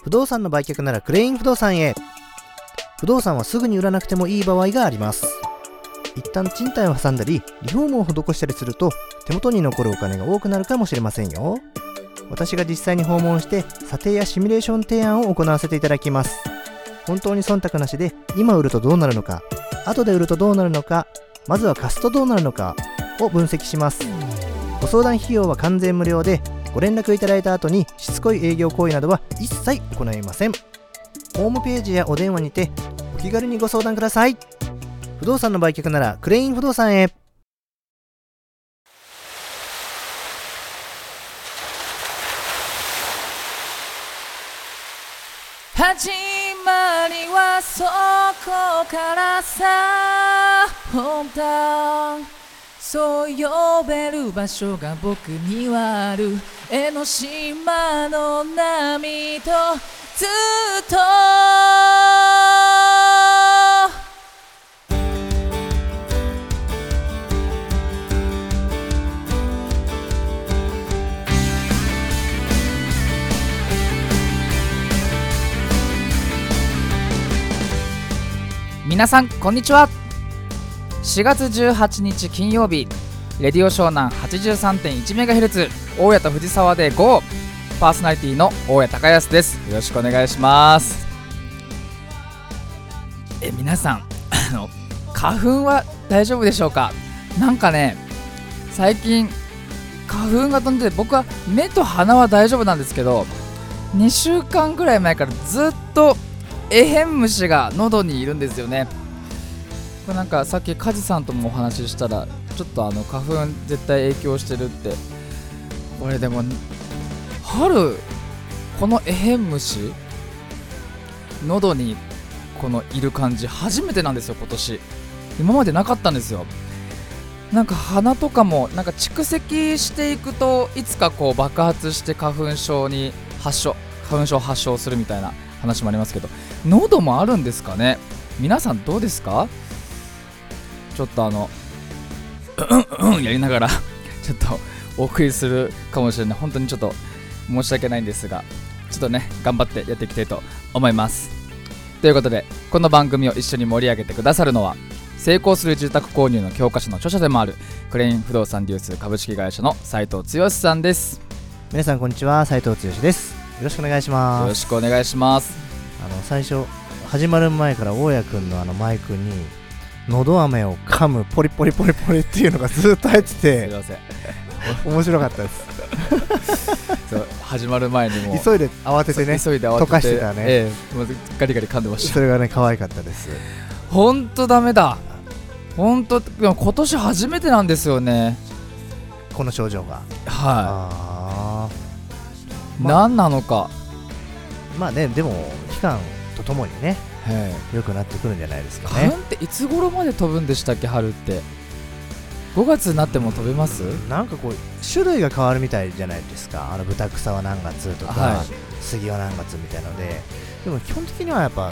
不動産の売却ならクレイン不動産へ。不動産はすぐに売らなくてもいい場合があります。一旦賃貸を挟んだりリフォームを施したりすると手元に残るお金が多くなるかもしれませんよ。私が実際に訪問して査定やシミュレーション提案を行わせていただきます。本当に忖度なしで今売るとどうなるのか、後で売るとどうなるのか、まずは貸すとどうなるのかを分析します。ご相談費用は完全無料で、ご連絡いただいた後にしつこい営業行為などは一切行いません。ホームページやお電話にてお気軽にご相談ください。不動産の売却ならクレイン不動産へ。 始まりはそこからさ、本当そう呼べる場所が僕にはある。江ノ島の波とずっと皆さんこんにちは。4月18日金曜日、レディオ湘南 83.1MHz 大谷と藤沢で GO！ パーソナリティの大谷隆康です。よろしくお願いします。皆さん花粉は大丈夫でしょうか。なんかね、最近花粉が飛んでて、僕は目と鼻は大丈夫なんですけど、2週間ぐらい前からずっとエヘン虫が喉にいるんですよね。これなんかさっき梶さんともお話ししたら、ちょっと花粉絶対影響してるって。これでも春、このエヘン虫喉にこのいる感じ初めてなんですよ、今年。今までなかったんですよ。なんか鼻とかもなんか蓄積していくと、いつかこう爆発して花粉症発症するみたいな話もありますけど、喉もあるんですかね。皆さんどうですか。ちょっとやりながらちょっとお送りするかもしれない。本当にちょっと申し訳ないんですが、ちょっとね頑張ってやっていきたいと思います。ということで、この番組を一緒に盛り上げてくださるのは、成功する住宅購入の教科書の著者でもあるクレイン不動産流通株式会社の斉藤剛さんです。 皆さんこんにちは、斉藤剛です。よろしくお願いします。 よろしくお願いします。 最初始まる前から大谷くんのマイクにのど飴を噛むポリポリポリポリっていうのがずっと入ってて、 すいません面白かったですそう始まる前にも急いで慌ててね、溶かしてたね、 ガリガリ噛んでました。 それがね可愛かったです。 ほんとダメだ。ほんと今年初めてなんですよね、 この症状が。 はい、何なのか。 まあね、でも期間とともにね良くなってくるんじゃないですかね。 花粉っていつ頃まで飛ぶんでしたっけ。春って5月になっても飛べます。 なんかこう種類が変わるみたいじゃないですか。ブタクサは何月とか、杉は何月みたいので、でも基本的にはやっぱ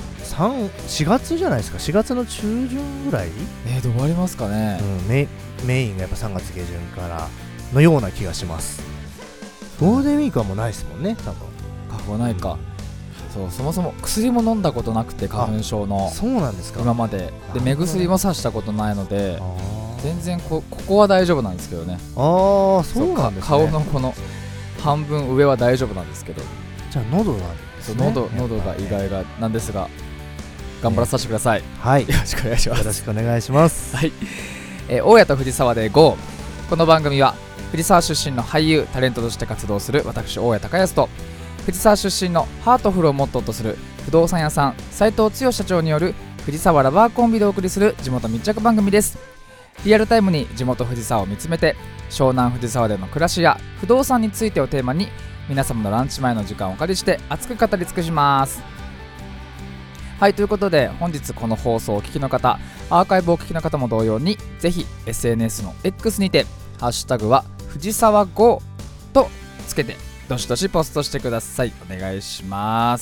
4月じゃないですか。4月の中旬ぐらい、 どうありますかね、 メインがやっぱ3月下旬からのような気がします。ゴールデンウィークはもうないですもんね、多分。 花粉ないか。そもそも薬も飲んだことなくて、花粉症の。そうなんですか。今までで目薬もさしたことないので、全然ここは大丈夫なんですけどね。 そうなんですね。 顔のこの半分上は大丈夫なんですけど、 じゃあ喉なんですね。 喉が意外がなんですが、頑張らさせてください。 はい、 よろしくお願いします。 よろしくお願いします。 はい、大谷と藤沢で GO！ この番組は藤沢出身の俳優タレントとして活動する私大谷隆康と、藤沢出身のハートフルをモットーとする不動産屋さん斉藤剛社長による藤沢ラバーコンビでお送りする地元密着番組です。リアルタイムに地元藤沢を見つめて、湘南藤沢での暮らしや不動産についてをテーマに、皆様のランチ前の時間をお借りして熱く語り尽くします。はい、ということで本日この放送をお聞きの方、アーカイブをお聞きの方も同様に、ぜひ SNS の X にてハッシュタグは藤沢 GO！ とつけてどしどしポストしてください。お願いします。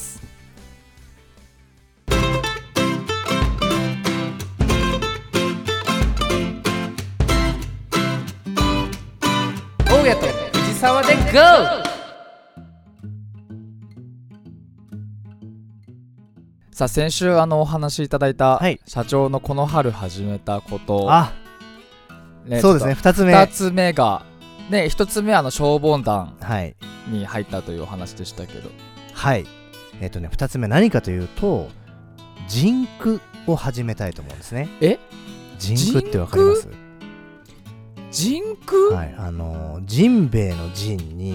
大谷と藤沢で GO！ さあ先週お話しいただいた、 はい、 社長のこの春始めたこと、 ね、そうですね。2つ目がね、1つ目は消防団はいに入ったというお話でしたけど、 はい、2つ目何かというと、ジンクを始めたいと思うんですね。ジンクってわかります？ ジンク？ はい、ジンベエのジンに、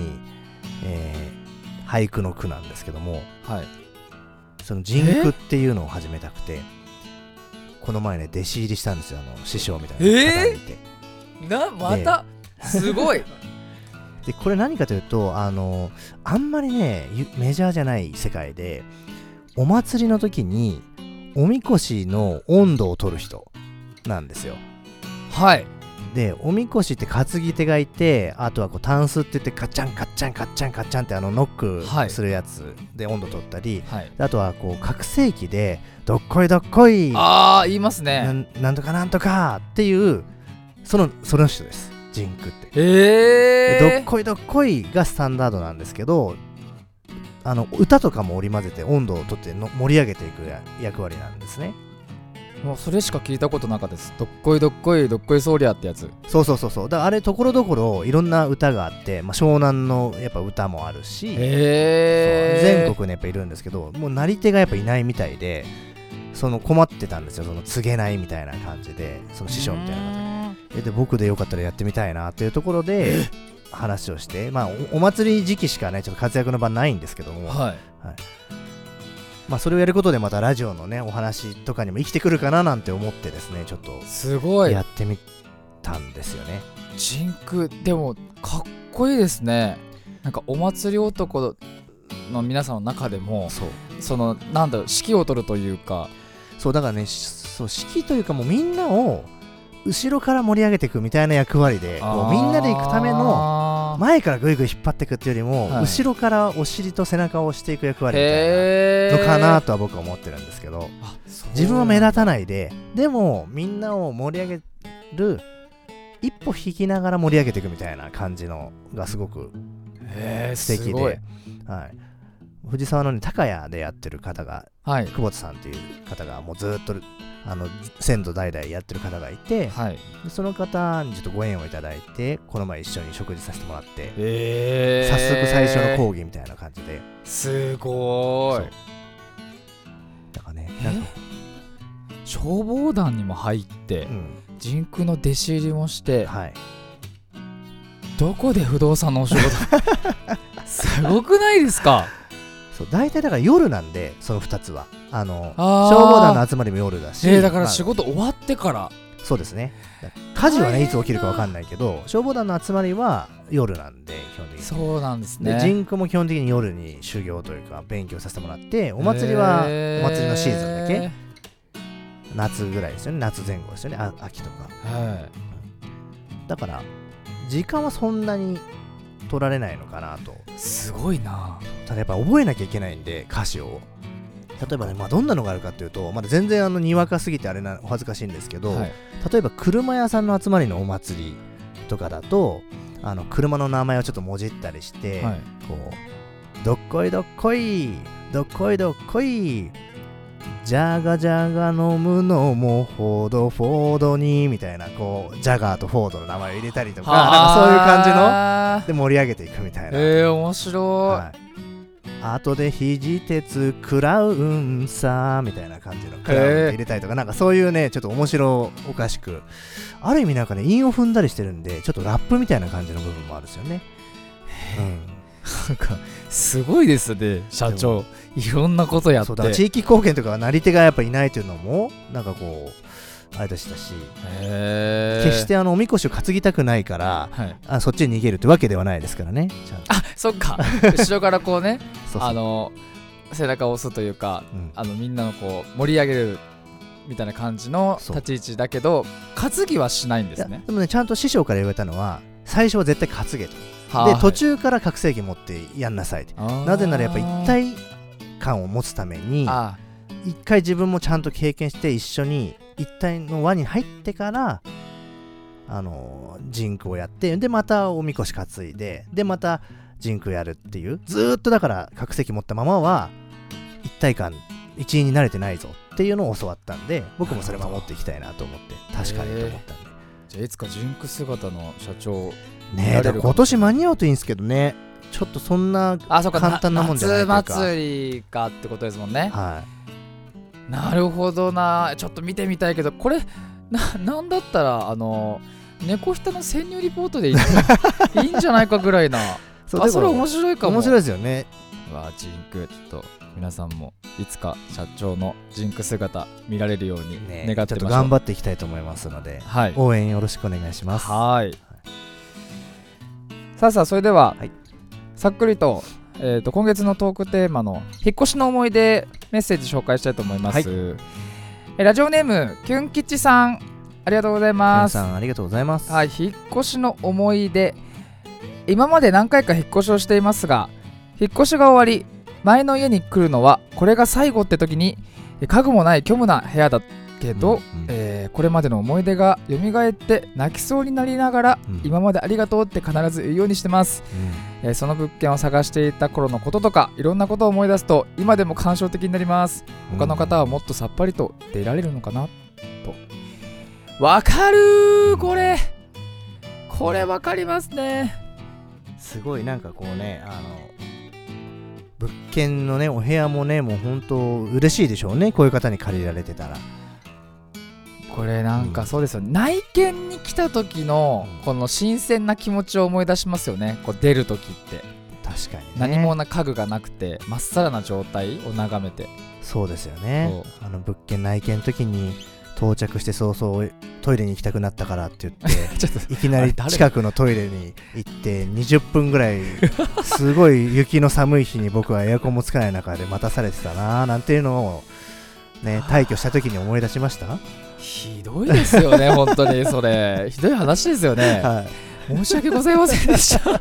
俳句の句なんですけども、 はい、 そのジンクっていうのを始めたくて、この前ね弟子入りしたんですよ、師匠みたいな方がいて、 またすごいでこれ何かというと、あんまりねメジャーじゃない世界で、お祭りの時におみこしの温度を取る人なんですよ。 はい。 でおみこしって担ぎ手がいて、あとはこうタンスって言ってカッチャンカッチャンカッチャンカッチャンってノックするやつで温度取ったり、 はい、 あとはこう拡声器でどっこいどっこい、 言いますね、 なんとかなんとかっていうその人です、ジンクって。どっこいどっこいがスタンダードなんですけど、歌とかも織り交ぜて温度を取って盛り上げていく役割なんですね。 もうそれしか聞いたことなかったです。どっこいどっこいどっこいソーリャってやつ。 そうだからあれところどころいろんな歌があって、湘南のやっぱ歌もあるし、全国にやっぱいるんですけど、もうなり手がやっぱいないみたいで、困ってたんですよ、告げないみたいな感じで、その師匠みたいな方で僕でよかったらやってみたいなというところで話をして、お祭り時期しかねちょっと活躍の場ないんですけども、はいそれをやることでまたラジオのねお話とかにも生きてくるかななんて思ってですね、ちょっとすごいやってみたんですよね。 ジンクでもかっこいいですね。なんかお祭り男の皆さんの中でもなんだろう、指揮を取るというか、 そうだからね、指揮というかもうみんなを後ろから盛り上げていくみたいな役割で、こうみんなで行くための前からぐいぐい引っ張っていくっていうよりも、後ろからお尻と背中を押していく役割みたいなのかなとは僕は思ってるんですけど、自分は目立たないで、でもみんなを盛り上げる、一歩引きながら盛り上げていくみたいな感じのがすごく素敵で、藤沢の、ね、高谷でやってる方が、久保田さんっていう方がもうずっと先祖代々やってる方がいて、その方にちょっとご縁をいただいて、この前一緒に食事させてもらって、早速最初の講義みたいな感じで、 すごーい。 だからね、なんか消防団にも入って、ジンクの弟子入りもして、どこで不動産のお仕事すごくないですか？ そう大体だから夜なんで、その2つは消防団の集まりも夜だし、 だから仕事終わってから、 そうですね。火事はねいつ起きるか分かんないけど、消防団の集まりは夜なんで基本的に。 そうなんですね。 でジンクも基本的に夜に修行というか勉強させてもらって、お祭りはお祭りのシーズンだけ、夏ぐらいですよね、夏前後ですよね、秋とか、だから時間はそんなに取られないのかなと。 すごいな。 ただやっぱ覚えなきゃいけないんで、歌詞を例えばね、どんなのがあるかっていうと、まだ全然にわかすぎてお恥ずかしいんですけど、例えば車屋さんの集まりのお祭りとかだと、車の名前をちょっともじったりして、こうどっこいどっこいどっこいどっこいジャガジャガ飲むのもフォードにみたいな、こうジャガーとフォードの名前を入れたりとか、なんかそういう感じので盛り上げていくみたいな。 面白い。 後で肘鉄クラウンさみたいな感じのクラウンって入れたりとか、なんかそういうねちょっと面白おかしく、ある意味なんかね韻を踏んだりしてるんで、ちょっとラップみたいな感じの部分もあるんですよね。 なんかすごいですね、社長。いろんなことやって、 そうだ、地域貢献とかなり手がやっぱいないというのもなんかこうあれでしたし、決しておみこしを担ぎたくないから、そっちに逃げるってわけではないですからね。 そっか後ろからこうね背中を押すというか、みんなのこう盛り上げるみたいな感じの立ち位置だけど、担ぎはしないんですね。 でもね、ちゃんと師匠から言われたのは、最初は絶対担げと。で途中から拡声器持ってやんなさいって。なぜならやっぱ一体感を持つために、一回自分もちゃんと経験して一緒に一体の輪に入ってからジンクをやって、でまたおみこし担いで、でまたジンクやるっていう、ずーっとだから拡声器持ったままは一体感一員に慣れてないぞっていうのを教わったんで、僕もそれ守っていきたいなと思って、確かにと思ったんで。 じゃあいつかジンク姿の社長ねえ、だから今年間に合うといいんですけどね。ちょっとそんな簡単なもんじゃないというか。 夏祭りかってことですもんね。 はい。 なるほどな。ちょっと見てみたいけど、これなんだったら猫下の潜入リポートでいいんじゃないかぐらいな。それ面白いかも。 面白いですよね。 わあ、ジンク、ちょっと皆さんもいつか社長のジンク姿見られるように願ってましょう。 ちょっと頑張っていきたいと思いますので、はい、応援よろしくお願いします。 はい。さあそれでは、はい、さっくりと、今月のトークテーマの引っ越しの思い出メッセージ紹介したいと思います。はい、ラジオネームキュン吉さん、ありがとうございます。 キュンさんありがとうございます。 はい、引っ越しの思い出。今まで何回か引っ越しをしていますが、引っ越しが終わり前の家に来るのはこれが最後って時に、家具もない虚無な部屋だけど、これまでの思い出が蘇って泣きそうになりながら、今までありがとうって必ず言うようにしてます。その物件を探していた頃のこととかいろんなことを思い出すと今でも感傷的になります。他の方はもっとさっぱりと出られるのかなと。わかるー、これわかりますね。 すごいなんかこうね、物件のねお部屋もね、もう本当嬉しいでしょうね、こういう方に借りられてたら。 これなんかそうですよ、内見に来た時のこの新鮮な気持ちを思い出しますよね。こう出る時って確かに、ね、 何も家具がなくてまっさらな状態を眺めて。 そうですよね。物件内見の時に到着して早々トイレに行きたくなったからって言ってちょっといきなり近くのトイレに行って20分ぐらいすごい雪の寒い日に僕はエアコンもつかない中で待たされてたななんていうのをね、退去した時に思い出しました。 ひどいですよね本当にそれひどい話ですよね、はい、申し訳ございませんでした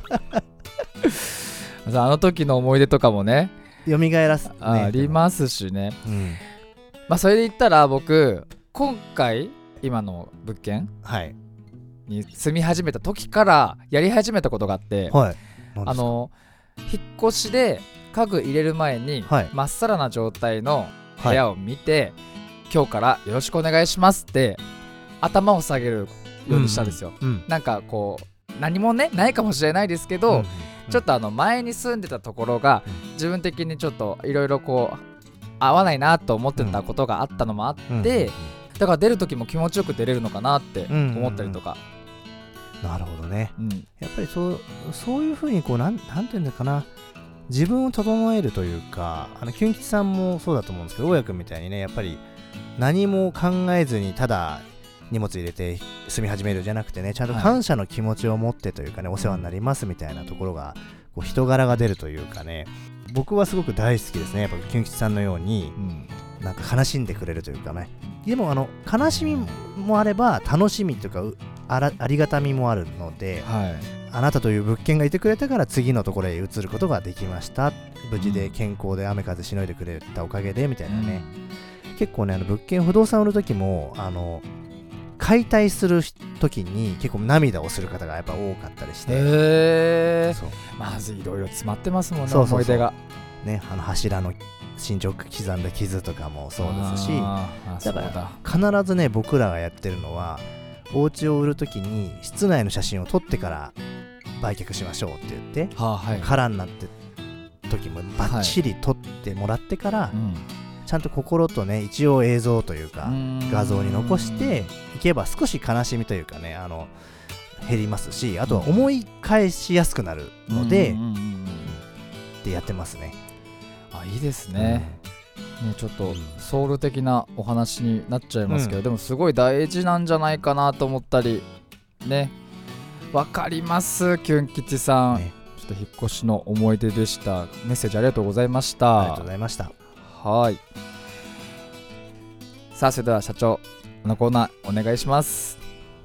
あの時の思い出とかもね蘇らす、ね、 ありますしね、それで言ったら僕今回今の物件に住み始めた時からやり始めたことがあって、はい、引っ越しで家具入れる前にまっさらな状態の部屋を見て、今日からよろしくお願いしますって頭を下げるようにしたんですよ、なんかこう何もねないかもしれないですけど、ちょっと前に住んでたところが自分的にちょっといろいろこう合わないなと思ってたことがあったのもあって、だから出る時も気持ちよく出れるのかなって思ったりとか、 なるほどね、やっぱりそういう風にこうなんていうんだかな、自分を整えるというか、キュン吉さんもそうだと思うんですけど、大家君みたいにね、やっぱり何も考えずにただ荷物入れて住み始めるじゃなくてね、ちゃんと感謝の気持ちを持ってというかね、お世話になりますみたいなところがこう人柄が出るというかね、僕はすごく大好きですね。やっぱキュン吉さんのように、なんか悲しんでくれるというかね。でも悲しみもあれば楽しみというかありがたみもあるので、あなたという物件がいてくれたから次のところへ移ることができました、無事で健康で雨風しのいでくれたおかげでみたいなね、結構ね物件不動産売る時も解体する時に結構涙をする方がやっぱ多かったりして、 まずいろいろ詰まってますもんね、思い出がね、柱の進捗刻んだ傷とかもそうですし、だから必ずね僕らがやってるのは、お家を売るときに室内の写真を撮ってから売却しましょうって言って、空になって時もバッチリ撮ってもらってから、ちゃんと心とね一応映像というか画像に残していけば少し悲しみというかね減りますし、あとは思い返しやすくなるのでってやってますね。 いいですね、ちょっとソウル的なお話になっちゃいますけど、でもすごい大事なんじゃないかなと思ったりね。わかります、キュン吉さん、ちょっと引っ越しの思い出でした。メッセージありがとうございました。 ありがとうございました。 はい。さあそれでは社長のコーナーお願いします。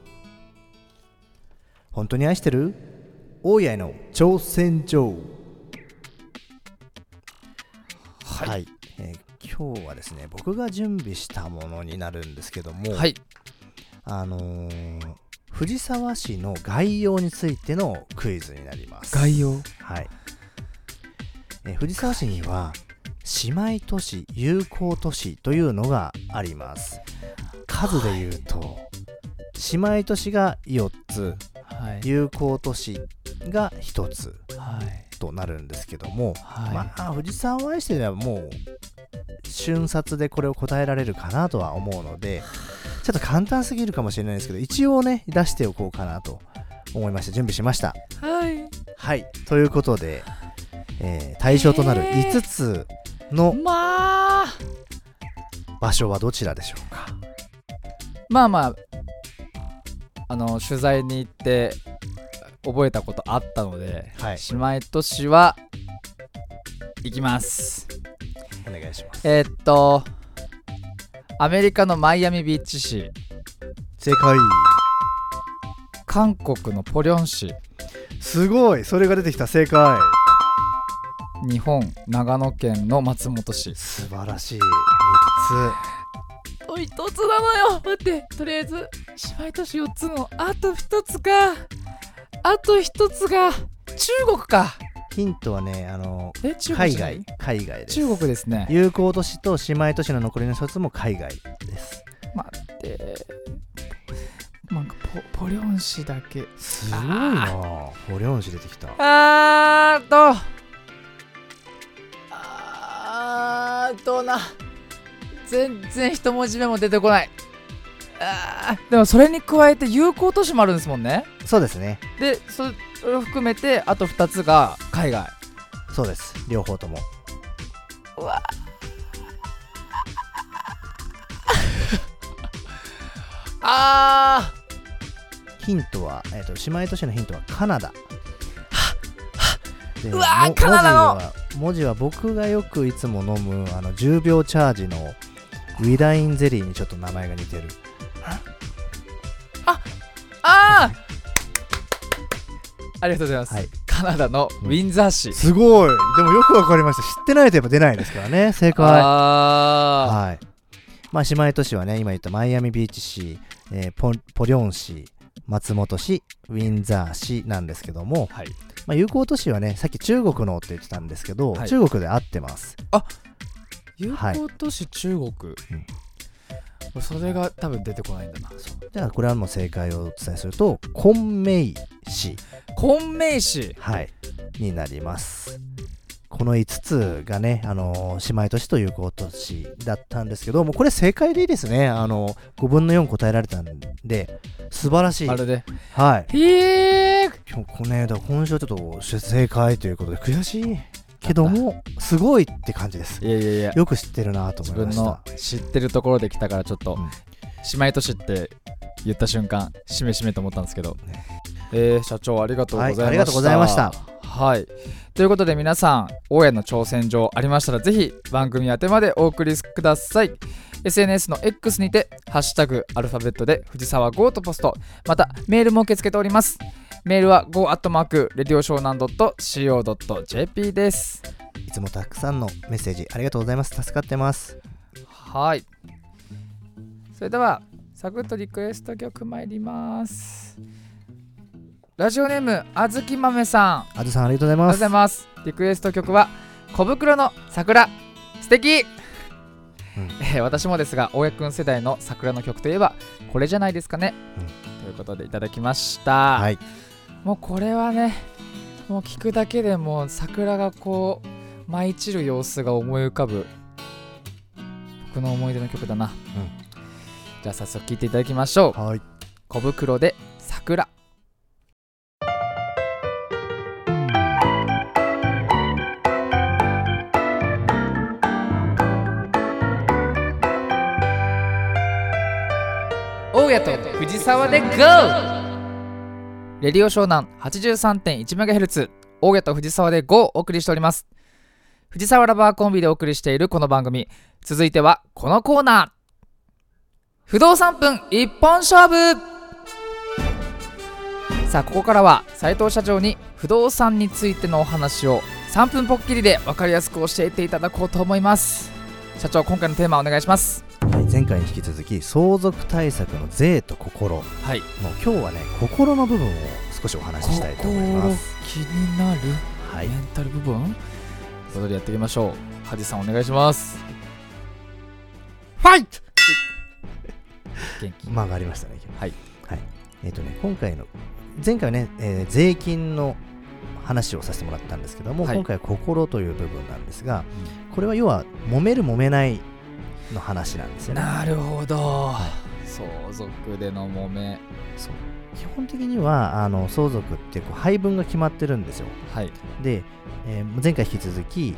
本当に愛してる大家への挑戦状。はい、今日はですね僕が準備したものになるんですけども、藤沢市の概要についてのクイズになります。 概要、 藤沢市には姉妹都市友好都市というのがあります。数で言うと、姉妹都市が4つ、 はい、 友好都市が1つ、 はい、 となるんですけども、 はい、 まあ藤沢を愛してではもう瞬殺でこれを答えられるかなとは思うので、ちょっと簡単すぎるかもしれないですけど、一応ね出しておこうかなと思いまして、準備しました。 はいはい、ということで、対象となる5つの場所はどちらでしょうか。 まあまあ取材に行って覚えたことあったので、はい、姉妹都市は行きます。 お願いします。 アメリカのマイアミビーチ市。 正解。 韓国のポリョン市。 すごい、それが出てきた。正解。 日本長野県の松本市。 素晴らしい。3 つ。1つなのよ。待って、とりあえず姉妹都市4つのあと1つか。あと1つが中国か。 ヒントはね、海外です。 中国ですね。 友好都市と姉妹都市の残りの1つも海外です。 待って、なんかポリョン市だけ。 すごいな。ポリョン市出てきた。 全然一文字目も出てこない。でもそれに加えて友好都市もあるんですもんね。 そうですね。 でそれを含めてあと2つが海外。 そうです、両方とも。 うわヒントは、姉妹都市のヒントはカナダ。 うわカナダの文字は僕がよくいつも飲む10秒チャージのウィダインゼリーにちょっと名前が似てる。 ありがとうございます、はい、カナダのウィンザー市、 すごい。でもよくわかりました。知ってないとやっぱ出ないですからね。正解。はい。まあ姉妹都市はね、今言ったマイアミビーチ市、ポリョン市、松本市、ウィンザー市なんですけども、はい、まあ、友好都市はね、さっき中国のって言ってたんですけど、はい、中国で合ってます。 友好都市、中国、それが多分出てこないんだな。 じゃあこれはもう正解をお伝えすると、昆明市。 昆明市、 はい、になります。この5つがね、姉妹都市と友好都市だったんですけども、これ正解でいいですね。5分の4答えられたんで素晴らしい。 あれで、 はい。今週はちょっと正解ということで悔しいけどもすごいって感じです。 いやよく知ってるなと思いました。 自分の知ってるところで来たからちょっと、姉妹都市って言った瞬間しめしめと思ったんですけど、社長ありがとうございました。 ありがとうございました。 はい、ということで皆さん、大家の挑戦状ありましたらぜひ番組宛てまでお送りください。 SNS の X にてハッシュタグアルファベットで藤沢 GO とポスト、またメールも受け付けております。メールは go@radioshonan.co.jp です。 いつもたくさんのメッセージありがとうございます。助かってます。 はい、それではサクッとリクエスト曲参ります。ラジオネームあずきまめさん。 あずさん、ありがとうございます。 リクエスト曲は小袋の桜。素敵、私もですが、大家くん世代の桜の曲といえばこれじゃないですかね、ということでいただきました。はい、もうこれはね、もう聞くだけでもう桜がこう舞い散る様子が思い浮かぶ僕の思い出の曲だな。じゃあ早速聴いていただきましょう。はい、小袋で桜。大家と藤沢で GO！ レディオ湘南 83.1MHz 大家と藤沢で GO! お送りしております。藤沢ラバーコンビでお送りしているこの番組、続いてはこのコーナー、不動産分一本勝負。さあ、ここからは斉藤社長に不動産についてのお話を3分ぽっきりで分かりやすく教えていただこうと思います。社長、今回のテーマお願いします。 はい、前回に引き続き相続対策の税と心、はい、もう今日はね、心の部分を少しお話ししたいと思います。 気になる、 はい、 メンタル部分ということでやっていきましょう。 カジさんお願いします。 ファイト元気間がありましたね。 はい、 はい、今回の前回はね、税金の話をさせてもらったんですけども、今回は心という部分なんですが、これは要は揉める揉めないの話なんですよね。 なるほど、相続での揉め。 そう、基本的には相続ってこう配分が決まってるんですよ。 はい。 で、前回引き続き、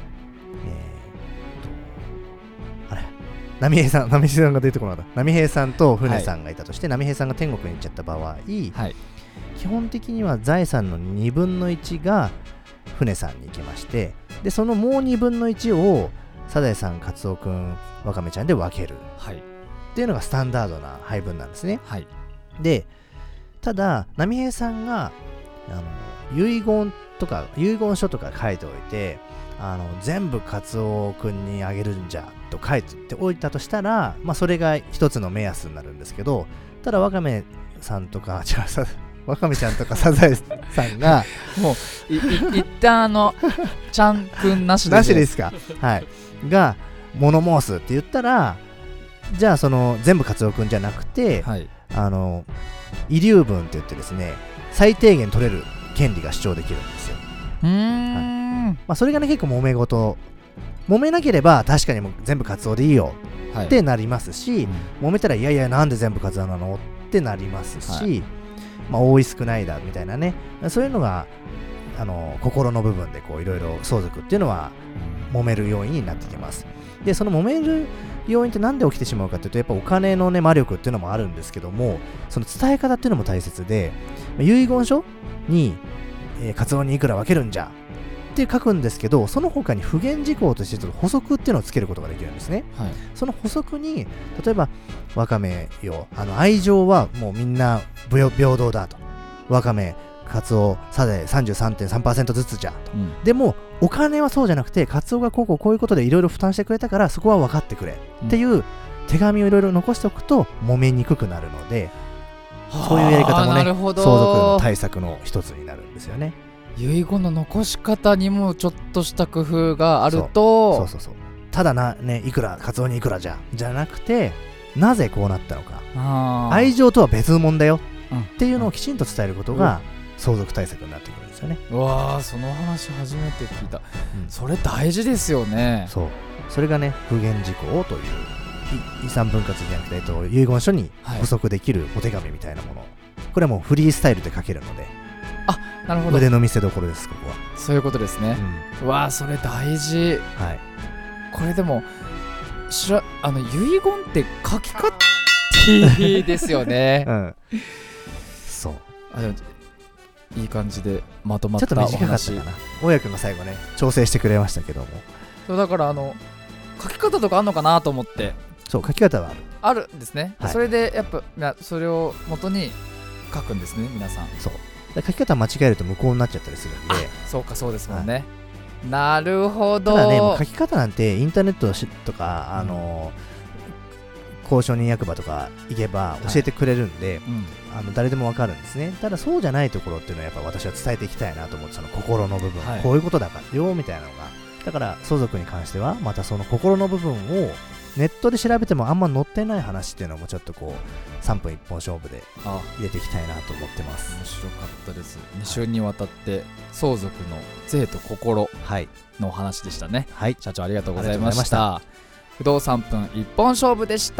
波平さんが出てこなかった。波平さんと船さんがいたとして、波平さんが天国に行っちゃった場合、はい、基本的には財産の2分の1が船さんに行きまして、でそのもう2分の1をサザエさん、カツオくん、ワカメちゃんで分ける、はい、っていうのがスタンダードな配分なんですね。はい、でただ波平さんが遺言書とか書いておいて、全部カツオくんにあげるんじゃと書いておいたとしたら、それが一つの目安になるんですけど、ただワカメさんとかワカメちゃんとかサザエさんがもう一旦ちゃんくんなしですか、はい、が物申すって言ったら、じゃあその全部カツオくんじゃなくて、はい、遺留分って言ってですね、最低限取れる権利が主張できるんですよ。はい、それがね結構揉めなければ確かにもう全部カツオでいいよってなりますし、揉めたらいやなんで全部カツオなのってなりますし、多い少ないだみたいなね、そういうのが心の部分でこういろいろ相続っていうのは揉める要因になってきます。でその揉める要因ってなんで起きてしまうかというと、やっぱお金のね魔力っていうのもあるんですけども、その伝え方っていうのも大切で、遺言書に、カツオにいくら分けるんじゃって書くんですけど、その他に不言事項として補足っていうのをつけることができるんですね。はい、その補足に例えばワカメよ、愛情はもうみんな平等だと、ワカメカツオサザエ 33.3% ずつじゃと、でもお金はそうじゃなくて、カツオがこういうことでいろいろ負担してくれたからそこは分かってくれっていう手紙をいろいろ残しておくと揉めにくくなるので、そういうやり方もね相続の対策の一つになるんですよね。 遺言の残し方にもちょっとした工夫があると、 そうただいくらカツオにいくらじゃなくて、なぜこうなったのか、愛情とは別物だよっていうのをきちんと伝えることが相続対策になってくるんですよね。 うわー、その話初めて聞いた。それ大事ですよね。 それがね不言事項という遺産分割じゃなくて、遺言書に補足できるお手紙みたいなもの、これはもうフリースタイルで書けるので、 なるほど、 腕の見せ所です。ここはそういうことですね。うわー、それ大事。はい、これでも遺言って書き方いいですよね。 そういい感じでまとまったお話。 ちょっと短かったかな。大家君が最後ね調整してくれましたけども、 そうだから書き方とかあるのかなと思って。 そう、書き方はあるんですね。それでやっぱそれを元に書くんですね、皆さん。 そう書き方間違えると無効になっちゃったりするんで。 そうですもんね。なるほど。 ただね、もう書き方なんてインターネットとか公証人役場とか行けば教えてくれるんで、誰でもわかるんですね。ただそうじゃないところっていうのはやっぱ私は伝えていきたいなと思って、その心の部分、こういうことだからよみたいなのが、だから相続に関してはまたその心の部分をネットで調べてもあんま載ってない話っていうのもちょっとこう3分1本勝負で入れていきたいなと思ってます。 面白かったです。2週にわたって相続の税と心のお話でしたね。はい、社長ありがとうございました。不動産分1本勝負でした。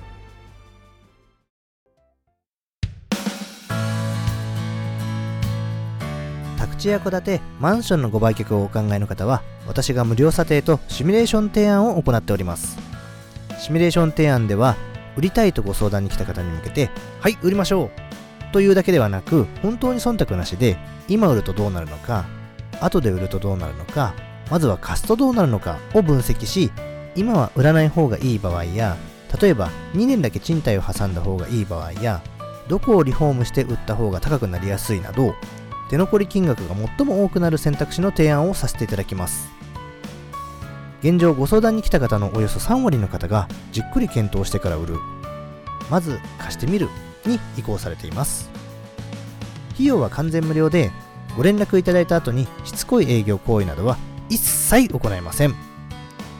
宅地や戸建て、マンションのご売却をお考えの方は、私が無料査定とシミュレーション提案を行っております。シミュレーション提案では、売りたいとご相談に来た方に向けて、はい、売りましょうというだけではなく、本当に忖度なしで、今売るとどうなるのか、後で売るとどうなるのか、まずは貸すとどうなるのかを分析し、今は売らない方がいい場合や、例えば2年だけ賃貸を挟んだ方がいい場合や、どこをリフォームして売った方が高くなりやすいなど、手残り金額が最も多くなる選択肢の提案をさせていただきます。現状ご相談に来た方のおよそ3割の方がじっくり検討してから売る、まず貸してみるに移行されています。費用は完全無料で、ご連絡いただいた後にしつこい営業行為などは一切行いません。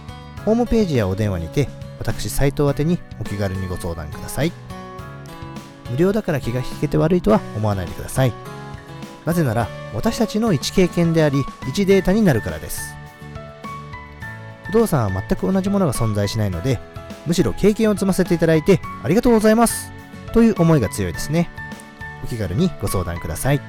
ホームページやお電話にて私斉藤宛てにお気軽にご相談ください。無料だから気が引けて悪いとは思わないでください。なぜなら私たちの一経験であり一データになるからです。不動産は全く同じものが存在しないので、むしろ経験を積ませていただいてありがとうございますという思いが強いですね。お気軽にご相談ください。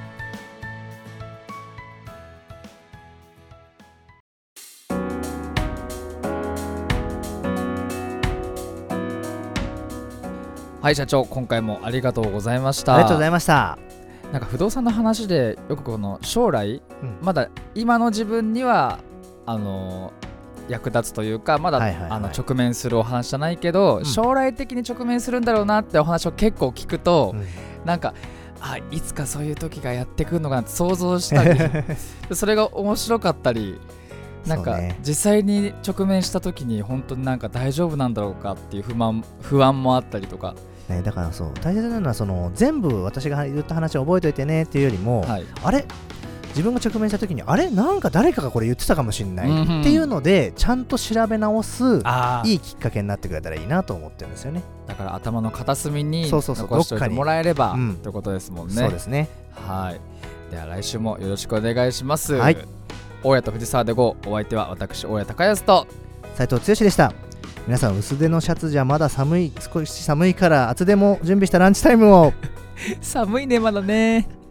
はい社長、今回もありがとうございました。 ありがとうございました。 なんか不動産の話でよくこの将来、まだ今の自分には役立つというか、まだ、直面するお話じゃないけど、将来的に直面するんだろうなってお話を結構聞くと、なんかいつかそういう時がやってくるのかなって想像したりそれが面白かったり、なんか実際に直面した時に本当になんか大丈夫なんだろうかっていう不安もあったりとか、 だから大切なのは全部私が言った話を覚えておいてねっていうよりも、あれ自分が直面した時になんか誰かがこれ言ってたかもしれないっていうので、ちゃんと調べ直すいいきっかけになってくれたらいいなと思ってるんですよね。 だから頭の片隅に残しておいてもらえればということですもんね。 そうですね。 はい。では来週もよろしくお願いします。 はい。 大家と藤沢で GO、 お相手は私大家隆康と斉藤剛でした。皆さん薄手のシャツじゃまだ少し寒いから厚手も準備したランチタイムを寒いねまだね。